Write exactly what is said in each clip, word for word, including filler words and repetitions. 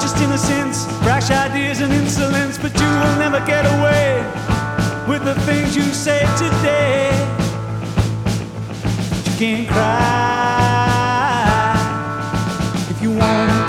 just innocence, brash ideas and insolence, but you will never get away with the things you say today. You can't cry if you want.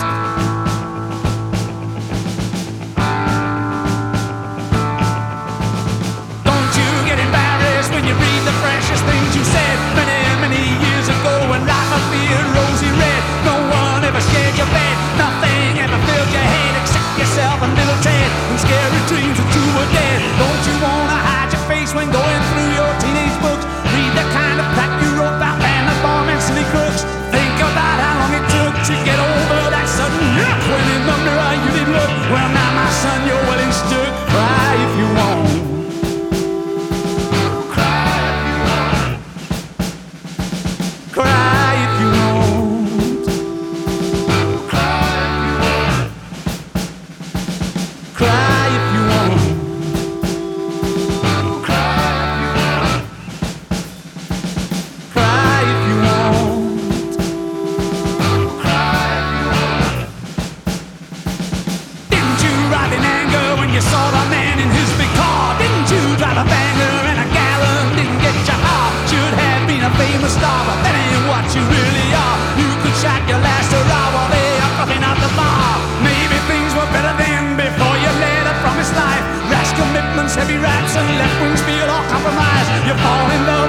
Don't you get embarrassed when you read the precious things you said many, many years ago when life appeared rosy red. No one ever scared your bed, nothing ever filled your head except yourself and little Ted and scary dreams that you were dead. Don't you wanna hide your face when going through your teenage books? Read the kind of crap you wrote about bandit bomb and silly crooks. Think about how long it took to get over that sudden look when in the mirror you did look. Well now my son, you're well and stood. Cry if you want. Cry if you want. Cry if you want. Cry if you want. Didn't you ride in anger when you saw the man in his big car? Didn't you drive a banger and a gallon didn't get you hard? Should have been a famous star, but that ain't what you really are. You could shot your last hurrah while they are fucking out the bar. Maybe things were better then before you led a promised life. Rash commitments, heavy raps, and left wings feel all compromised. You fall in love